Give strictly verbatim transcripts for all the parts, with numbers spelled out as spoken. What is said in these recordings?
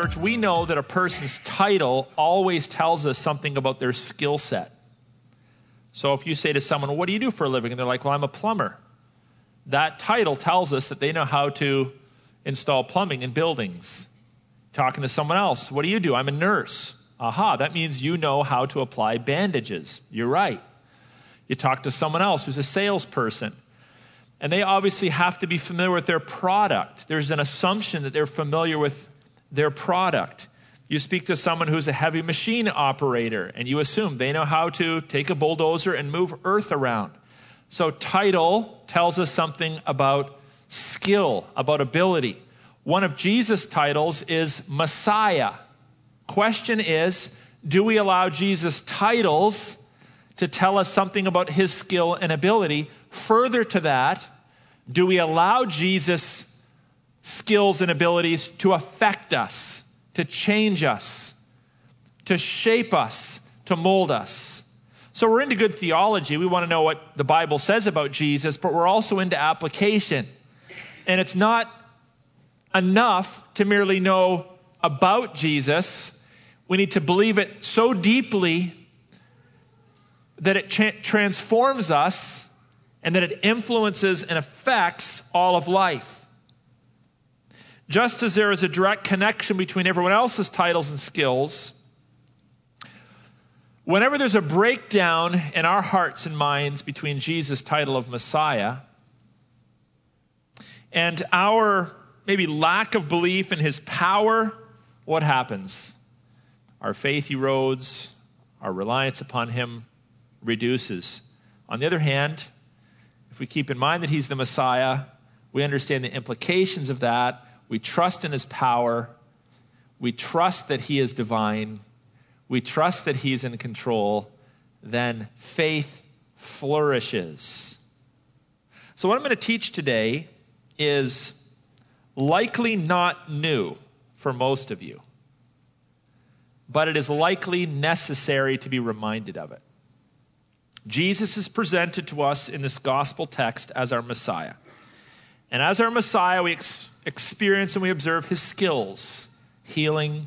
church, we know that a person's title always tells us something about their skill set. So if you say to someone, what do you do for a living? And they're like, well, I'm a plumber. That title tells us that they know how to install plumbing in buildings. Talking to someone else, what do you do? I'm a nurse. Aha, that means you know how to apply bandages. You're right. You talk to someone else who's a salesperson, and they obviously have to be familiar with their product. There's an assumption that they're familiar with their product. You speak to someone who's a heavy machine operator, and you assume they know how to take a bulldozer and move earth around. So title tells us something about skill, about ability. One of Jesus' titles is Messiah. Question is, do we allow Jesus' titles to tell us something about his skill and ability? Further to that, do we allow Jesus' skills and abilities to affect us, to change us, to shape us, to mold us? So we're into good theology. We want to know what the Bible says about Jesus, but we're also into application. And it's not enough to merely know about Jesus. We need to believe it so deeply that it tra- transforms us and that it influences and affects all of life. Just as there is a direct connection between everyone else's titles and skills, whenever there's a breakdown in our hearts and minds between Jesus' title of Messiah and our maybe lack of belief in his power, what happens? Our faith erodes, our reliance upon him reduces. On the other hand, if we keep in mind that he's the Messiah, we understand the implications of that, we trust in his power, we trust that he is divine, we trust that he's in control, then faith flourishes. So what I'm going to teach today is likely not new for most of you, but it is likely necessary to be reminded of it. Jesus is presented to us in this gospel text as our Messiah. And as our Messiah, we ex- experience and we observe his skills, healing,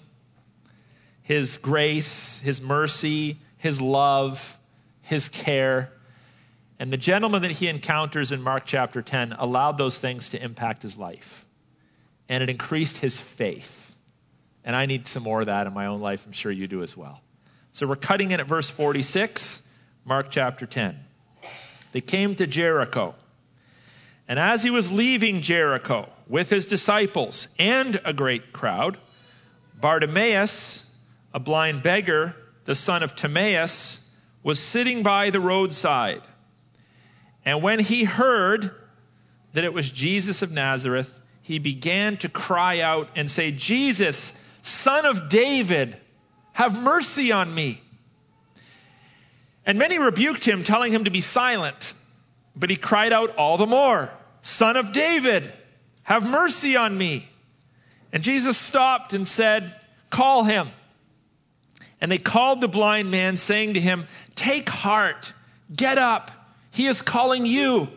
his grace, his mercy, his love, his care. And the gentleman that he encounters in Mark chapter ten allowed those things to impact his life. And it increased his faith. And I need some more of that in my own life. I'm sure you do as well. So we're cutting in at verse forty-six, Mark chapter ten. They came to Jericho. And as he was leaving Jericho with his disciples and a great crowd, Bartimaeus, a blind beggar, the son of Timaeus, was sitting by the roadside. And when he heard that it was Jesus of Nazareth, he began to cry out and say, Jesus, Son of David, have mercy on me. And many rebuked him, telling him to be silent. But he cried out all the more, Son of David, have mercy on me. And Jesus stopped and said, call him. And they called the blind man, saying to him, take heart, get up, he is calling you.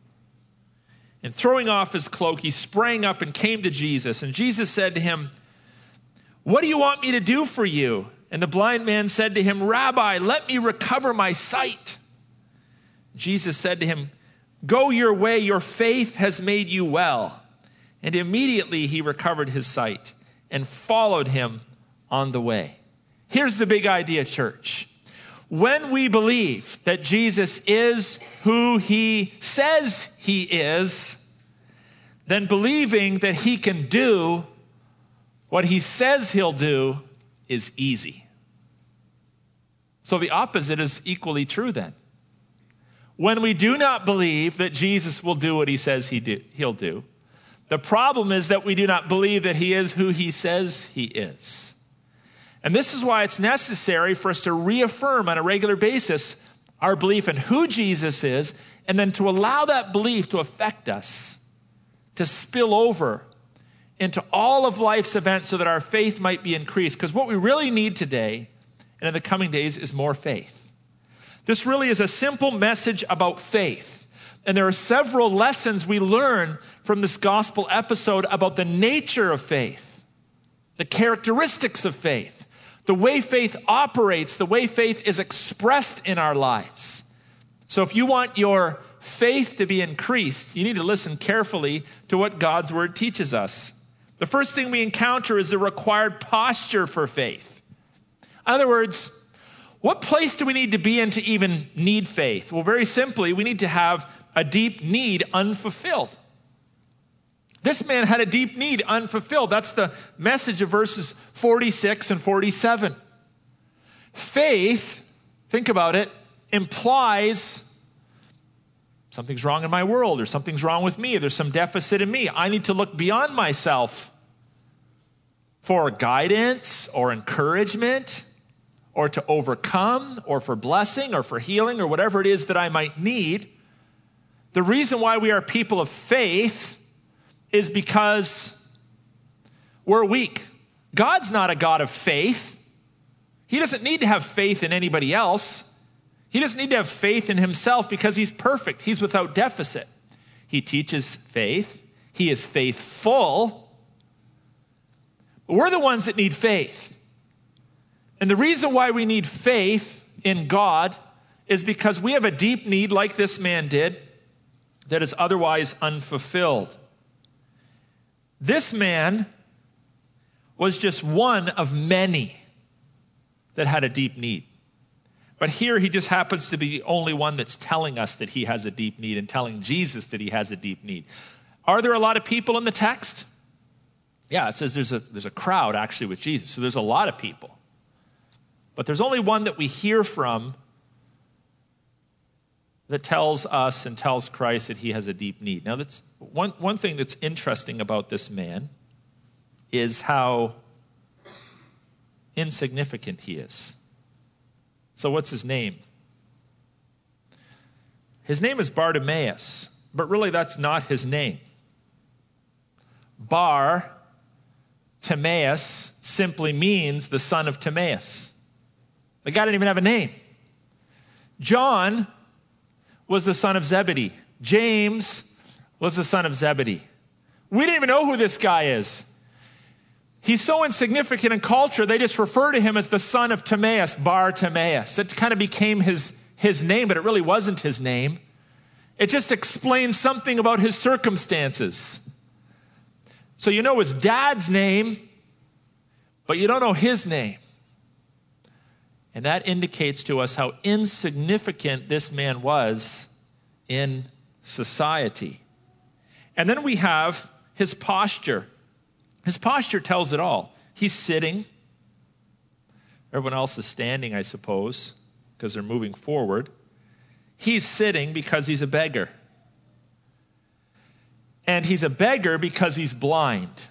And throwing off his cloak, he sprang up and came to Jesus. And Jesus said to him, what do you want me to do for you? And the blind man said to him, Rabbi, let me recover my sight. Jesus said to him, go your way, your faith has made you well. And immediately he recovered his sight and followed him on the way. Here's the big idea, church. When we believe that Jesus is who he says he is, then believing that he can do what he says he'll do is easy. So the opposite is equally true then. When we do not believe that Jesus will do what he says he do, he'll do, the problem is that we do not believe that he is who he says he is. And this is why it's necessary for us to reaffirm on a regular basis our belief in who Jesus is, and then to allow that belief to affect us, to spill over into all of life's events so that our faith might be increased. Because what we really need today and in the coming days is more faith. This really is a simple message about faith. And there are several lessons we learn from this gospel episode about the nature of faith. the characteristics of faith, the way faith operates, the way faith is expressed in our lives. So if you want your faith to be increased, you need to listen carefully to what God's word teaches us. The first thing we encounter is the required posture for faith. In other words, what place do we need to be in to even need faith? Well, very simply, we need to have a deep need unfulfilled. This man had a deep need unfulfilled. That's the message of verses forty-six and forty-seven. Faith, think about it, implies something's wrong in my world, or something's wrong with me, or there's some deficit in me. I need to look beyond myself for guidance or encouragement, or to overcome, or for blessing, or for healing, or whatever it is that I might need. The reason why we are people of faith is because we're weak. God's not a God of faith. He doesn't need to have faith in anybody else. He doesn't need to have faith in himself because he's perfect. He's without deficit. He teaches faith. He is faithful. But we're the ones that need faith. And the reason why we need faith in God is because we have a deep need, like this man did, that is otherwise unfulfilled. This man was just one of many that had a deep need. But here he just happens to be the only one that's telling us that he has a deep need and telling Jesus that he has a deep need. Are there a lot of people in the text? Yeah, it says there's a, there's a crowd actually with Jesus. So there's a lot of people. But there's only one that we hear from that tells us and tells Christ that he has a deep need. Now, that's one, one thing that's interesting about this man is how insignificant he is. So what's his name? His name is Bartimaeus, but really that's not his name. Bar, Timaeus, simply means the son of Timaeus. The guy didn't even have a name. John was the son of Zebedee. James was the son of Zebedee. We didn't even know who this guy is. He's so insignificant in culture, they just refer to him as the son of Timaeus, Bar Timaeus. It kind of became his, his name, but it really wasn't his name. It just explains something about his circumstances. So you know his dad's name, but you don't know his name. And that indicates to us how insignificant this man was in society. And then we have his posture. His posture tells it all. He's sitting. Everyone else is standing, I suppose, because they're moving forward. He's sitting because he's a beggar. And he's a beggar because he's blind.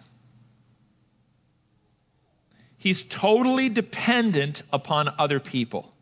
He's totally dependent upon other people.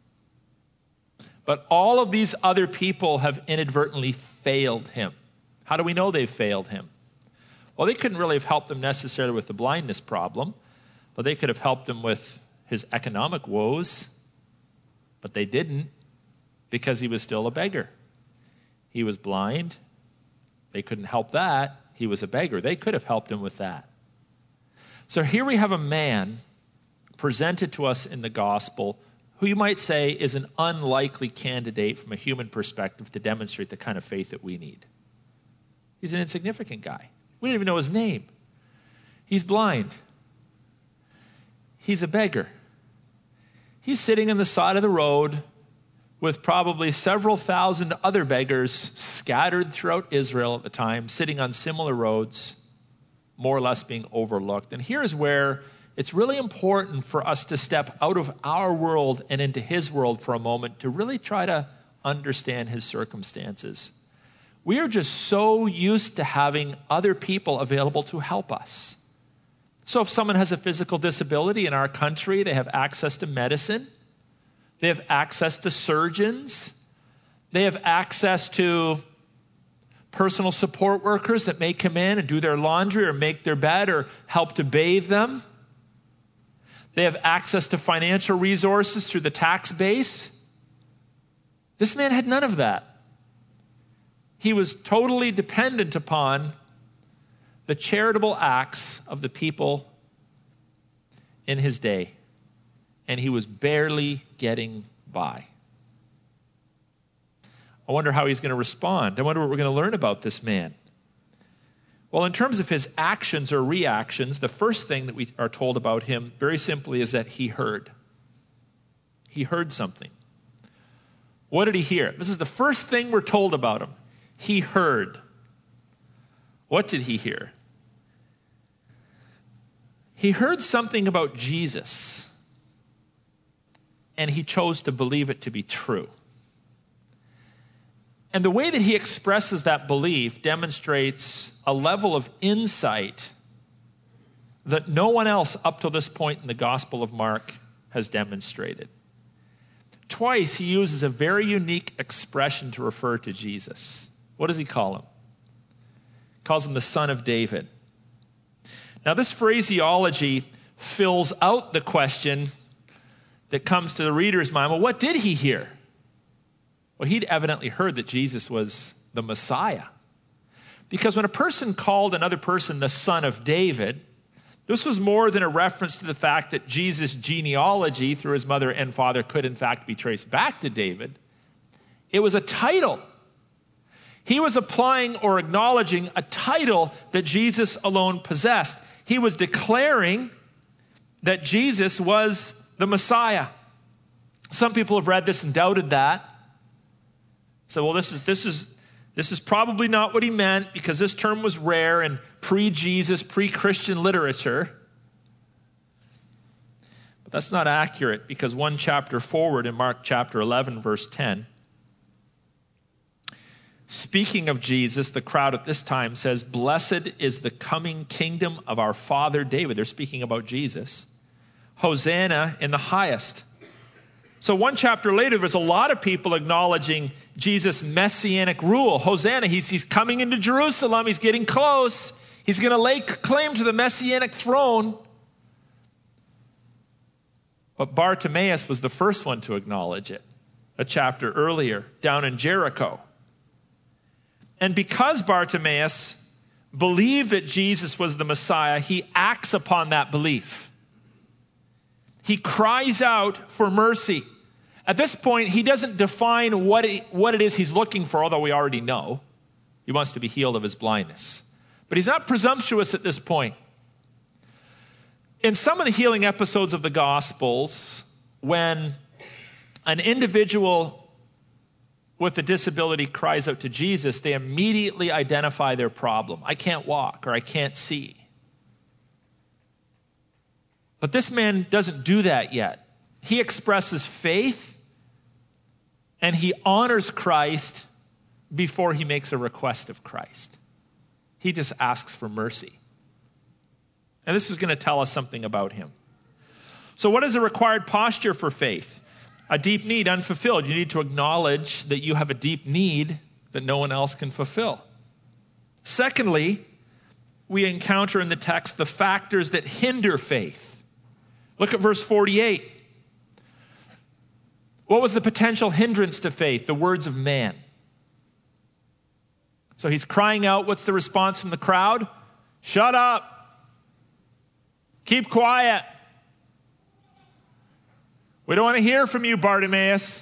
But all of these other people have inadvertently failed him. How do we know they've failed him? Well, they couldn't really have helped him necessarily with the blindness problem, but they could have helped him with his economic woes. But they didn't, because he was still a beggar. He was blind. They couldn't help that. He was a beggar. They could have helped him with that. So here we have a man presented to us in the gospel who you might say is an unlikely candidate from a human perspective to demonstrate the kind of faith that we need. He's an insignificant guy. We didn't even know his name. He's blind. He's a beggar. He's sitting on the side of the road with probably several thousand other beggars scattered throughout Israel at the time, sitting on similar roads, more or less being overlooked. And here's where it's really important for us to step out of our world and into his world for a moment to really try to understand his circumstances. We are just so used to having other people available to help us. So if someone has a physical disability in our country, they have access to medicine. They have access to surgeons. They have access to personal support workers that may come in and do their laundry or make their bed or help to bathe them. They have access to financial resources through the tax base. This man had none of that. He was totally dependent upon the charitable acts of the people in his day, and he was barely getting by. I wonder how he's going to respond. I wonder what we're going to learn about this man. Well, in terms of his actions or reactions, the first thing that we are told about him, very simply, is that he heard. He heard something. What did he hear? This is the first thing we're told about him. He heard. What did he hear? He heard something about Jesus, and he chose to believe it to be true. And the way that he expresses that belief demonstrates a level of insight that no one else up to this point in the Gospel of Mark has demonstrated. Twice he uses a very unique expression to refer to Jesus. What does he call him? He calls him the Son of David. Now, this phraseology fills out the question that comes to the reader's mind. Well, what did he hear? Well, he'd evidently heard that Jesus was the Messiah. Because when a person called another person the Son of David, this was more than a reference to the fact that Jesus' genealogy through his mother and father could in fact be traced back to David. It was a title. He was applying or acknowledging a title that Jesus alone possessed. He was declaring that Jesus was the Messiah. Some people have read this and doubted that. So, well, this is this is this is probably not what he meant, because this term was rare in pre-Jesus, pre-Christian literature. But that's not accurate, because one chapter forward in Mark chapter eleven, verse ten, speaking of Jesus, the crowd at this time says, "Blessed is the coming kingdom of our father David." They're speaking about Jesus. "Hosanna in the highest." So one chapter later, there's a lot of people acknowledging Jesus' messianic rule. Hosanna, he's, he's coming into Jerusalem. He's getting close. He's going to lay claim to the messianic throne. But Bartimaeus was the first one to acknowledge it, a chapter earlier, down in Jericho. And because Bartimaeus believed that Jesus was the Messiah, he acts upon that belief. He cries out for mercy. At this point, he doesn't define what it, what it is he's looking for, although we already know. He wants to be healed of his blindness. But he's not presumptuous at this point. In some of the healing episodes of the Gospels, when an individual with a disability cries out to Jesus, they immediately identify their problem. I can't walk, or I can't see. But this man doesn't do that yet. He expresses faith, and he honors Christ before he makes a request of Christ. He just asks for mercy. And this is going to tell us something about him. So what is the required posture for faith? A deep need unfulfilled. You need to acknowledge that you have a deep need that no one else can fulfill. Secondly, we encounter in the text the factors that hinder faith. Look at verse forty-eight. What was the potential hindrance to faith? The words of man. So he's crying out. What's the response from the crowd? Shut up. Keep quiet. We don't want to hear from you, Bartimaeus.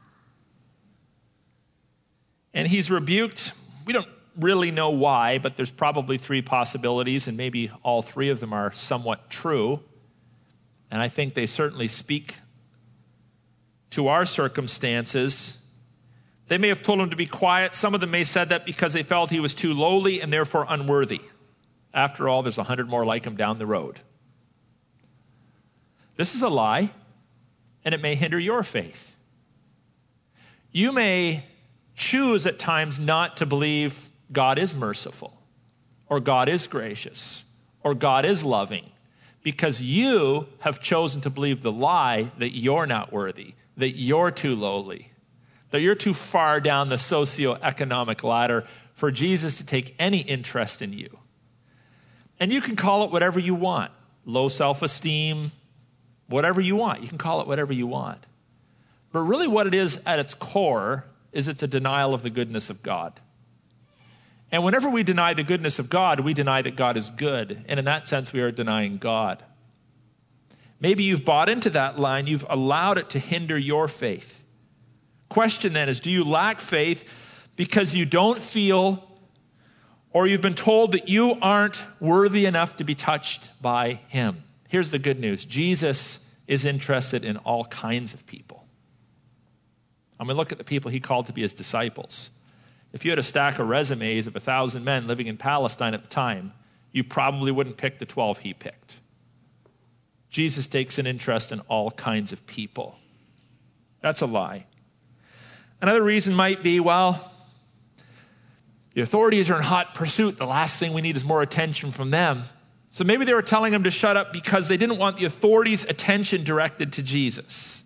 And he's rebuked. We don't really know why, but there's probably three possibilities, and maybe all three of them are somewhat true. And I think they certainly speak to our circumstances. They may have told him to be quiet. Some of them may have said that because they felt he was too lowly and therefore unworthy. After all, there's a hundred more like him down the road. This is a lie, and it may hinder your faith. You may choose at times not to believe God is merciful, or God is gracious, or God is loving, because you have chosen to believe the lie that you're not worthy, that you're too lowly, that you're too far down the socioeconomic ladder for Jesus to take any interest in you. And you can call it whatever you want. Low self-esteem, whatever you want. You can call it whatever you want. But really what it is at its core is it's a denial of the goodness of God. And whenever we deny the goodness of God, we deny that God is good. And in that sense, we are denying God. Maybe you've bought into that line. You've allowed it to hinder your faith. Question then is, do you lack faith because you don't feel, or you've been told that you aren't worthy enough to be touched by him? Here's the good news. Jesus is interested in all kinds of people. I mean, look at the people he called to be his disciples. If you had a stack of resumes of a thousand men living in Palestine at the time, you probably wouldn't pick the twelve he picked. Jesus takes an interest in all kinds of people. That's a lie. Another reason might be, well, the authorities are in hot pursuit. The last thing we need is more attention from them. So maybe they were telling him to shut up because they didn't want the authorities' attention directed to Jesus.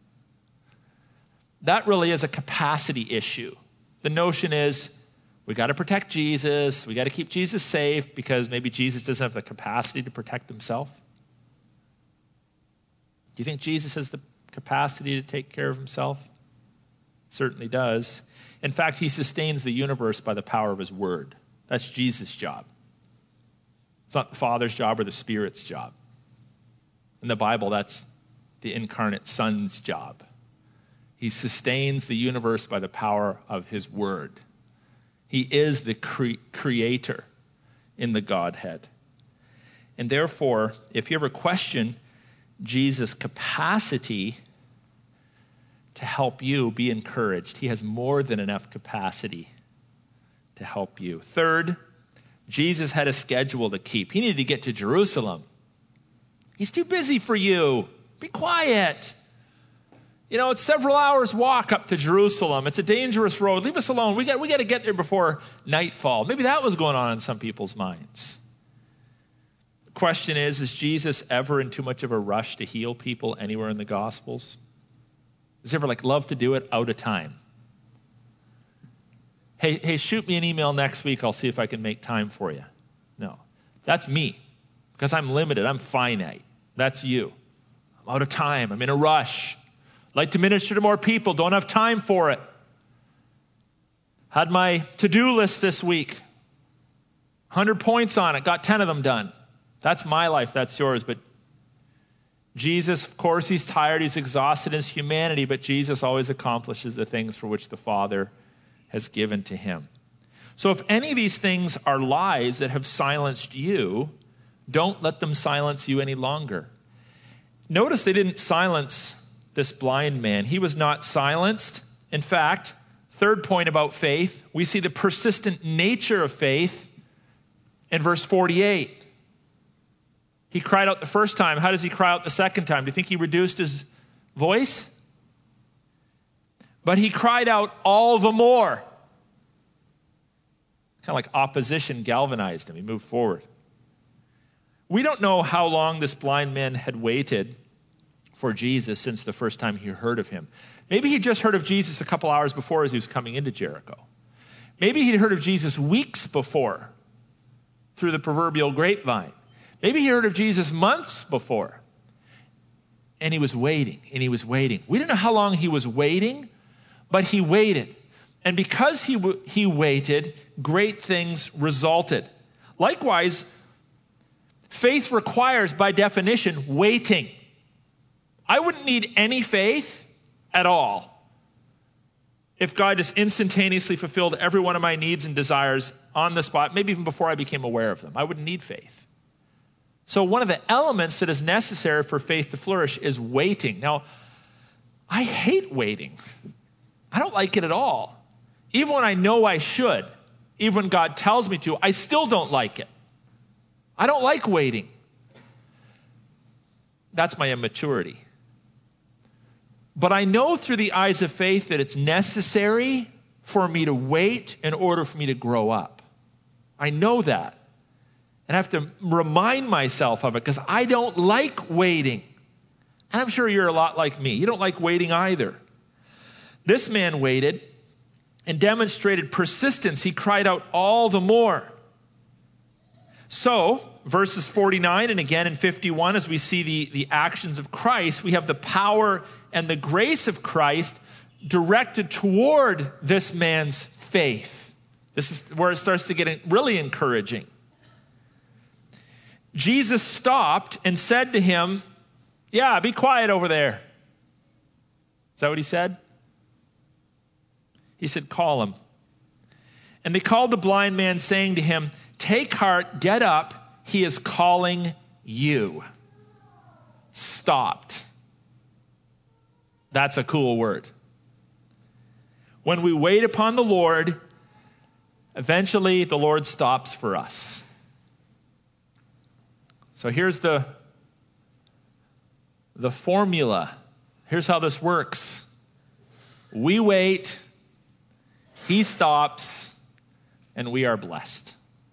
That really is a capacity issue. The notion is, we got to protect Jesus. We got to keep Jesus safe because maybe Jesus doesn't have the capacity to protect himself. Do you think Jesus has the capacity to take care of himself? Certainly does. In fact, he sustains the universe by the power of his word. That's Jesus' job. It's not the Father's job or the Spirit's job. In the Bible, that's the incarnate Son's job. He sustains the universe by the power of his word. He is the cre- creator in the Godhead. And therefore, if you ever question Jesus' capacity to help you, be encouraged. He has more than enough capacity to help you. Third, Jesus had a schedule to keep. He needed to get to Jerusalem. He's too busy for you. Be quiet. You know, it's several hours walk up to Jerusalem. It's a dangerous road. Leave us alone. We got, we got to get there before nightfall. Maybe that was going on in some people's minds. The question is, is Jesus ever in too much of a rush to heal people anywhere in the Gospels? Does he ever like love to do it out of time? Hey, hey, shoot me an email next week. I'll see if I can make time for you. No, that's me because I'm limited. I'm finite. That's you. I'm out of time. I'm in a rush. I'd like to minister to more people. Don't have time for it. Had my to-do list this week. one hundred points on it. Got ten of them done. That's my life. That's yours. But Jesus, of course, he's tired. He's exhausted in his humanity. But Jesus always accomplishes the things for which the Father has given to him. So if any of these things are lies that have silenced you, don't let them silence you any longer. Notice they didn't silence this blind man. He was not silenced. In fact, third point about faith, we see the persistent nature of faith in verse forty-eight. He cried out the first time. How does he cry out the second time? Do you think he reduced his voice? But he cried out all the more. Kind of like opposition galvanized him. He moved forward. We don't know how long this blind man had waited for Jesus since the first time he heard of him. Maybe he just heard of Jesus a couple hours before as he was coming into Jericho. Maybe he'd heard of Jesus weeks before through the proverbial grapevine. Maybe he heard of Jesus months before. And he was waiting, and he was waiting. We don't know how long he was waiting, but he waited. And because he w- he waited, great things resulted. Likewise, faith requires, by definition, waiting. I wouldn't need any faith at all if God just instantaneously fulfilled every one of my needs and desires on the spot, maybe even before I became aware of them. I wouldn't need faith. So one of the elements that is necessary for faith to flourish is waiting. Now, I hate waiting. I don't like it at all. Even when I know I should, even when God tells me to, I still don't like it. I don't like waiting. That's my immaturity. But I know through the eyes of faith that it's necessary for me to wait in order for me to grow up. I know that. And I have to remind myself of it because I don't like waiting. And I'm sure you're a lot like me. You don't like waiting either. This man waited and demonstrated persistence. He cried out all the more. So, verses forty-nine and again in fifty-one, as we see the, the actions of Christ, we have the power and the grace of Christ directed toward this man's faith. This is where it starts to get really encouraging. Jesus stopped and said to him, Yeah, be quiet over there. Is that what he said? He said, call him. And they called the blind man, saying to him, take heart, get up, he is calling you. Stopped. That's a cool word. When we wait upon the Lord, eventually the Lord stops for us. So here's the, the formula. Here's how this works. We wait, he stops, and we are blessed.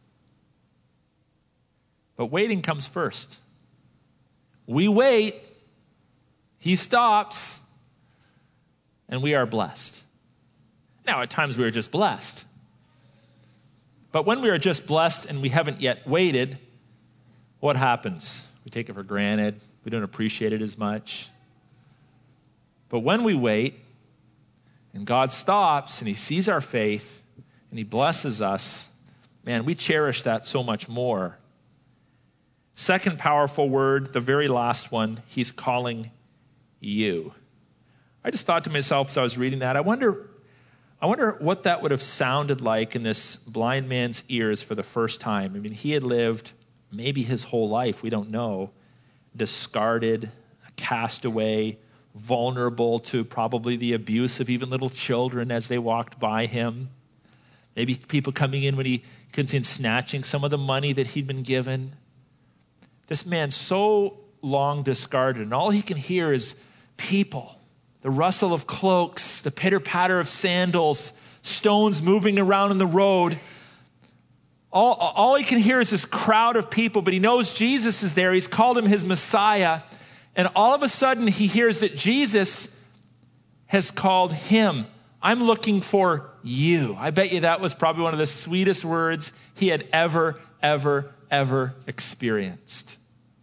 But waiting comes first. We wait, he stops, and we are blessed. Now, at times we are just blessed. But when we are just blessed and we haven't yet waited, what happens? We take it for granted. We don't appreciate it as much. But when we wait, and God stops, and he sees our faith, and he blesses us, man, we cherish that so much more. Second powerful word, the very last one, he's calling you. I just thought to myself as I was reading that, I wonder, I wonder what that would have sounded like in this blind man's ears for the first time. I mean, he had lived maybe his whole life, we don't know, discarded, a castaway, vulnerable to probably the abuse of even little children as they walked by him. Maybe people coming in when he could see snatching some of the money that he'd been given. This man so long discarded, and all he can hear is people, the rustle of cloaks, the pitter-patter of sandals, stones moving around in the road. All, all he can hear is this crowd of people, but he knows Jesus is there. He's called him his Messiah. And all of a sudden, he hears that Jesus has called him. I'm looking for you. I bet you that was probably one of the sweetest words he had ever, ever, ever experienced.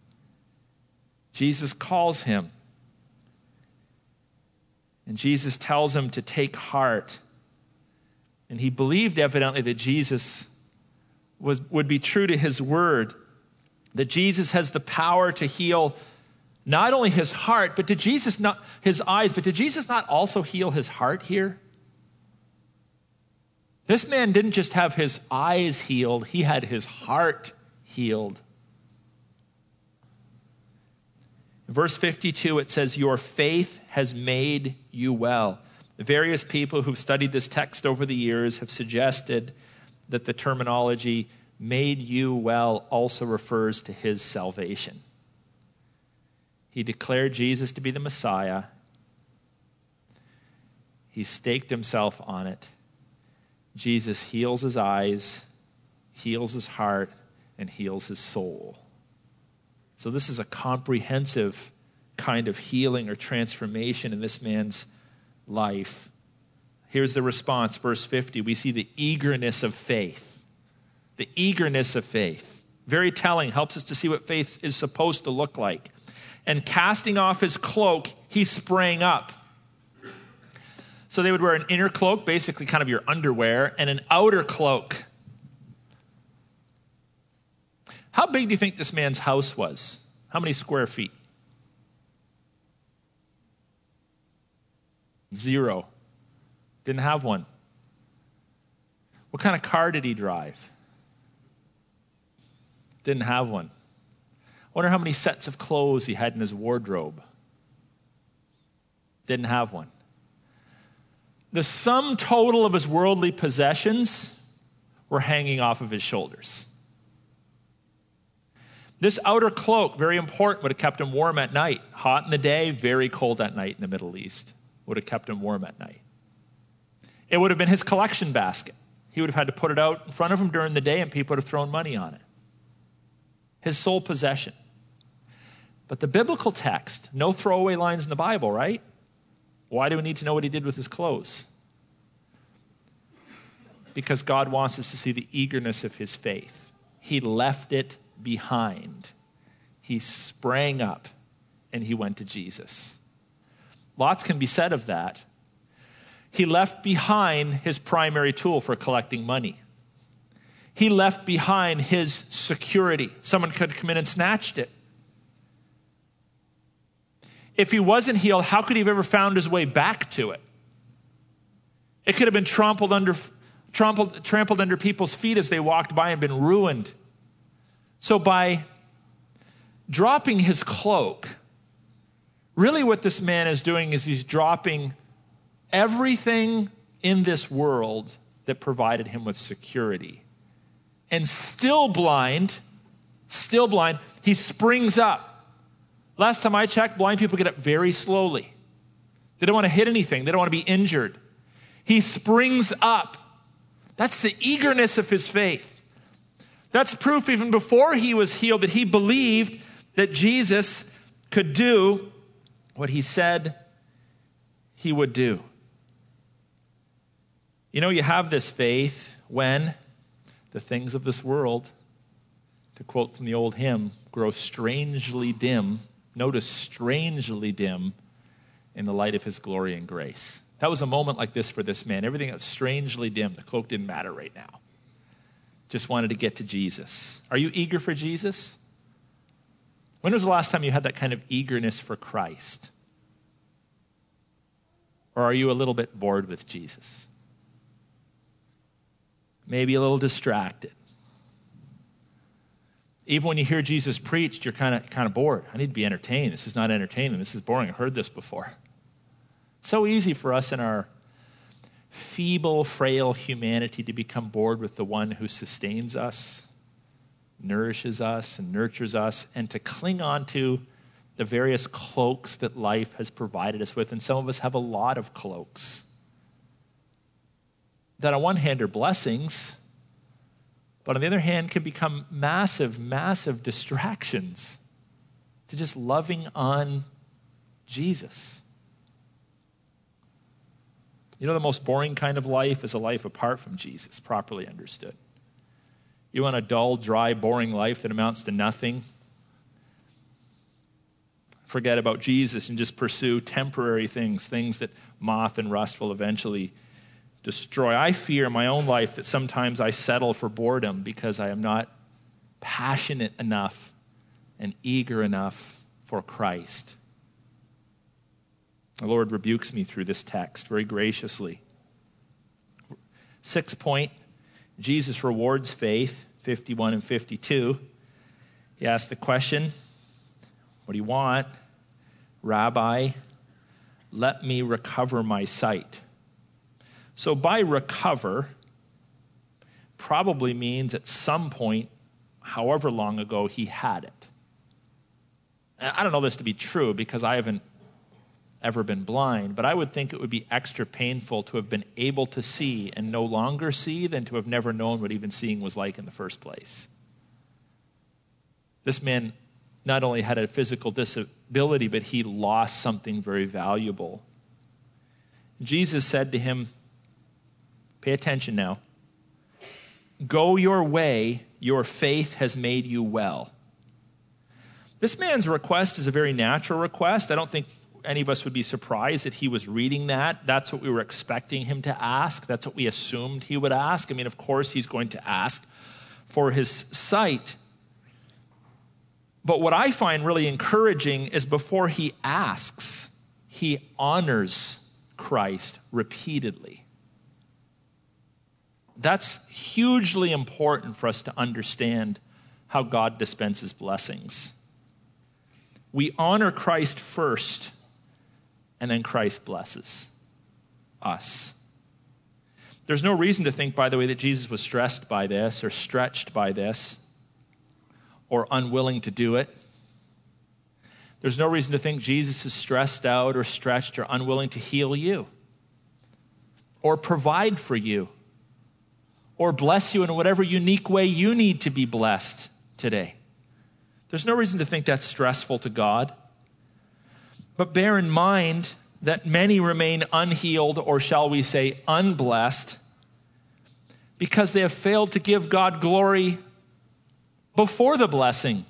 Jesus calls him. And Jesus tells him to take heart. And he believed evidently that Jesus was, would be true to his word, that Jesus has the power to heal not only his heart, but did Jesus not, his eyes, but did Jesus not also heal his heart here? This man didn't just have his eyes healed, he had his heart healed. In verse fifty-two, it says, your faith has made you well. The various people who've studied this text over the years have suggested that the terminology made you well also refers to his salvation. He declared Jesus to be the Messiah. He staked himself on it. Jesus heals his eyes, heals his heart, and heals his soul. So this is a comprehensive kind of healing or transformation in this man's life. Here's the response, verse fifty. We see the eagerness of faith. The eagerness of faith. Very telling, helps us to see what faith is supposed to look like. And casting off his cloak, he sprang up. So they would wear an inner cloak, basically kind of your underwear, and an outer cloak. How big do you think this man's house was? How many square feet? Zero. Didn't have one. What kind of car did he drive? Didn't have one. I wonder how many sets of clothes he had in his wardrobe. Didn't have one. The sum total of his worldly possessions were hanging off of his shoulders. This outer cloak, very important, would have kept him warm at night. Hot in the day, very cold at night in the Middle East. Would have kept him warm at night. It would have been his collection basket. He would have had to put it out in front of him during the day and people would have thrown money on it. His sole possession. But the biblical text, no throwaway lines in the Bible, right? Why do we need to know what he did with his clothes? Because God wants us to see the eagerness of his faith. He left it behind. He sprang up and he went to Jesus. Lots can be said of that. He left behind his primary tool for collecting money. He left behind his security. Someone could come in and snatched it. If he wasn't healed, how could he have ever found his way back to it? It could have been trampled under, trampled, trampled under people's feet as they walked by and been ruined. So by dropping his cloak, really what this man is doing is he's dropping everything in this world that provided him with security. And still blind, still blind, he springs up. Last time I checked, blind people get up very slowly. They don't want to hit anything. They don't want to be injured. He springs up. That's the eagerness of his faith. That's proof even before he was healed that he believed that Jesus could do what he said he would do. You know, you have this faith when the things of this world, to quote from the old hymn, grow strangely dim. Notice strangely dim in the light of his glory and grace. That was a moment like this for this man. Everything was strangely dim. The cloak didn't matter right now. Just wanted to get to Jesus. Are you eager for Jesus? When was the last time you had that kind of eagerness for Christ? Or are you a little bit bored with Jesus? Maybe a little distracted. Even when you hear Jesus preached, you're kind of kind of bored. I need to be entertained. This is not entertaining. This is boring. I've heard this before. It's so easy for us in our feeble, frail humanity to become bored with the one who sustains us, nourishes us, and nurtures us, and to cling on to the various cloaks that life has provided us with. And some of us have a lot of cloaks that on one hand are blessings, but on the other hand can become massive, massive distractions to just loving on Jesus. You know, the most boring kind of life is a life apart from Jesus, properly understood. You want a dull, dry, boring life that amounts to nothing? Forget about Jesus and just pursue temporary things, things that moth and rust will eventually destroy. I fear in my own life that sometimes I settle for boredom because I am not passionate enough and eager enough for Christ. The Lord rebukes me through this text very graciously. Sixth point, Jesus rewards faith, fifty-one and fifty-two. He asks the question, what do you want? Rabbi, let me recover my sight. So by recover, probably means at some point, however long ago, he had it. I don't know this to be true because I haven't ever been blind, but I would think it would be extra painful to have been able to see and no longer see than to have never known what even seeing was like in the first place. This man not only had a physical disability, but he lost something very valuable. Jesus said to him, pay attention now. Go your way, your faith has made you well. This man's request is a very natural request. I don't think any of us would be surprised that he was reading that. That's what we were expecting him to ask. That's what we assumed he would ask. I mean, of course, he's going to ask for his sight. But what I find really encouraging is before he asks, he honors Christ repeatedly. That's hugely important for us to understand how God dispenses blessings. We honor Christ first, and then Christ blesses us. There's no reason to think, by the way, that Jesus was stressed by this or stretched by this or unwilling to do it. There's no reason to think Jesus is stressed out or stretched or unwilling to heal you or provide for you or bless you in whatever unique way you need to be blessed today. There's no reason to think that's stressful to God. But bear in mind that many remain unhealed, or shall we say unblessed, because they have failed to give God glory before the blessing.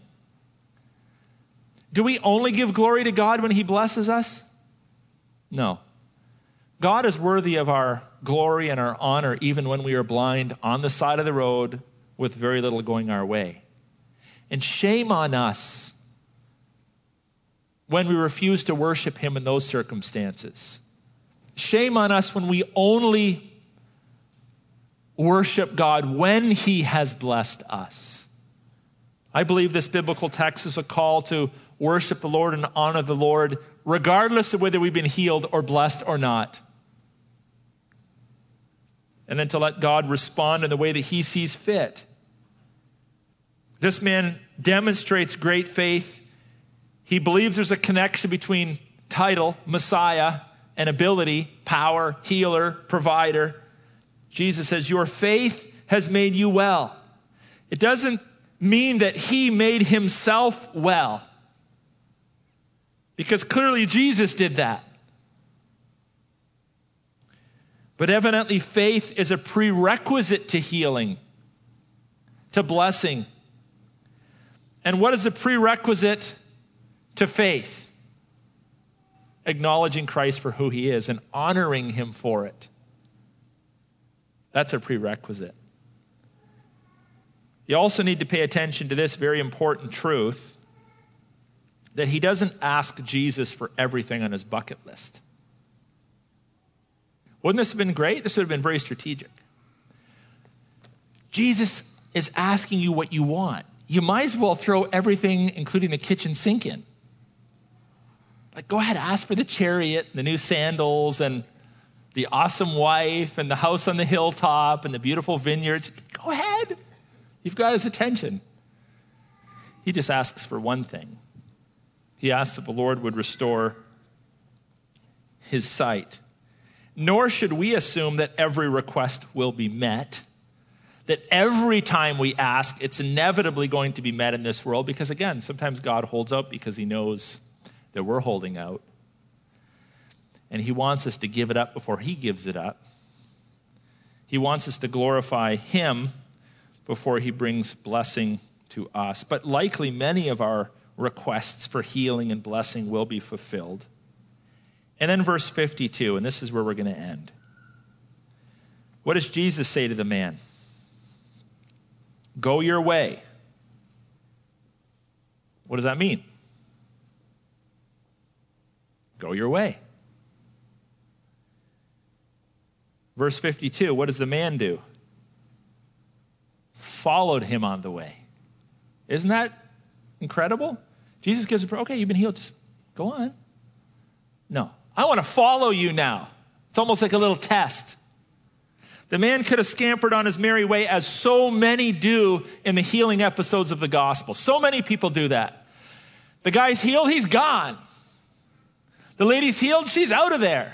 Do we only give glory to God when he blesses us? No. God is worthy of our glory and our honor even when we are blind on the side of the road with very little going our way. And shame on us when we refuse to worship him in those circumstances. Shame on us when we only worship God when he has blessed us. I believe this biblical text is a call to worship the Lord and honor the Lord, regardless of whether we've been healed or blessed or not. And then to let God respond in the way that he sees fit. This man demonstrates great faith. He believes there's a connection between title, Messiah, and ability, power, healer, provider. Jesus says, your faith has made you well. It doesn't mean that he made himself well, because clearly Jesus did that. But evidently faith is a prerequisite to healing, to blessing. And what is a prerequisite to faith? Acknowledging Christ for who he is and honoring him for it. That's a prerequisite. You also need to pay attention to this very important truth, that he doesn't ask Jesus for everything on his bucket list. Wouldn't this have been great? This would have been very strategic. Jesus is asking you what you want. You might as well throw everything, including the kitchen sink, in. Like, go ahead, ask for the chariot, the new sandals, and the awesome wife, and the house on the hilltop, and the beautiful vineyards. Go ahead. You've got his attention. He just asks for one thing. He asks that the Lord would restore his sight. Nor should we assume that every request will be met, that every time we ask, it's inevitably going to be met in this world, because again, sometimes God holds out because he knows that we're holding out. And he wants us to give it up before he gives it up. He wants us to glorify him before he brings blessing to us. But likely many of our requests for healing and blessing will be fulfilled. And then verse fifty-two, and this is where we're going to end. What does Jesus say to the man? Go your way. What does that mean? Go your way. Verse fifty-two, what does the man do? Followed him on the way. Isn't that incredible? Jesus gives a, okay, you've been healed, just go on. No, I want to follow you now. It's almost like a little test. The man could have scampered on his merry way, as so many do in the healing episodes of the gospel. So many people do that. The guy's healed, he's gone. The lady's healed, she's out of there.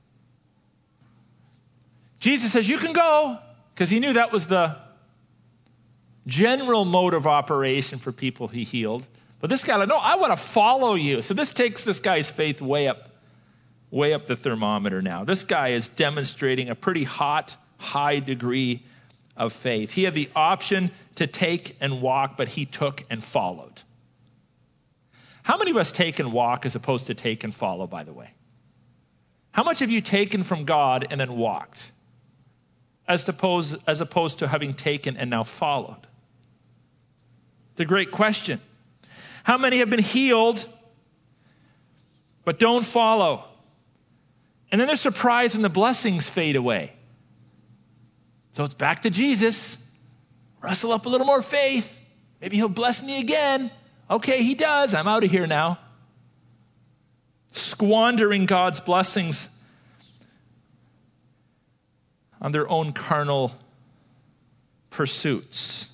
Jesus says, you can go, because he knew that was the general mode of operation for people he healed. But this guy, like, no, I want to follow you. So this takes this guy's faith way up, way up the thermometer now. This guy is demonstrating a pretty hot, high degree of faith. He had the option to take and walk, but he took and followed. How many of us take and walk as opposed to take and follow, by the way? How much have you taken from God and then walked, as opposed, as opposed to having taken and now followed? It's a great question. How many have been healed but don't follow? And then they're surprised when the blessings fade away. So it's back to Jesus. Rustle up a little more faith. Maybe he'll bless me again. Okay, he does. I'm out of here now. Squandering God's blessings on their own carnal pursuits.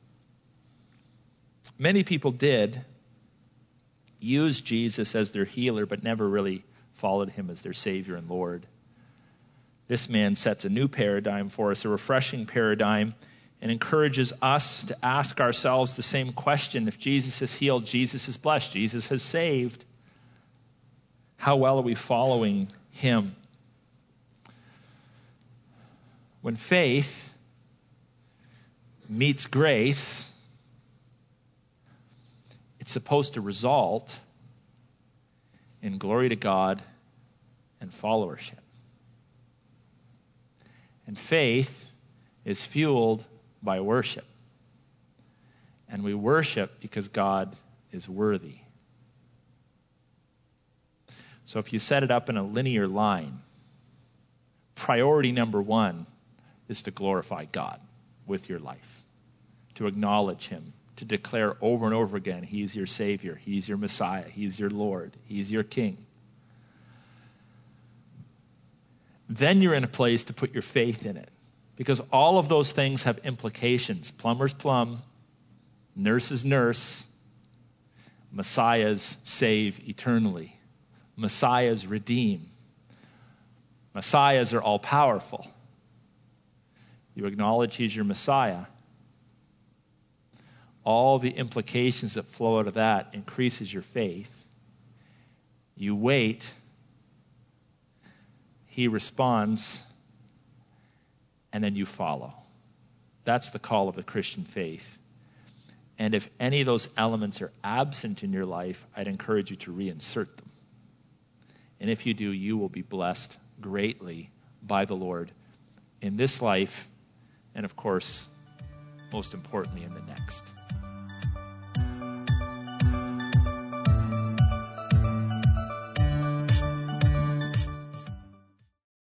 Many people did use Jesus as their healer, but never really followed him as their Savior and Lord. This man sets a new paradigm for us, a refreshing paradigm, and encourages us to ask ourselves the same question. If Jesus has healed, Jesus has blessed, Jesus has saved, how well are we following him? When faith meets grace, it's supposed to result in glory to God and followership. And faith is fueled by worship. And we worship because God is worthy. So if you set it up in a linear line, priority number one is to glorify God with your life, to acknowledge him, to declare over and over again, he's your Savior, he's your Messiah, he's your Lord, he's your King. Then you're in a place to put your faith in it, because all of those things have implications. Plumber's plumb, nurse's nurse, Messiahs save eternally. Messiahs redeem. Messiahs are all powerful. You acknowledge he's your Messiah. All the implications that flow out of that increases your faith. You wait. He responds. And then you follow. That's the call of the Christian faith. And if any of those elements are absent in your life, I'd encourage you to reinsert them. And if you do, you will be blessed greatly by the Lord in this life, and of course, most importantly, in the next.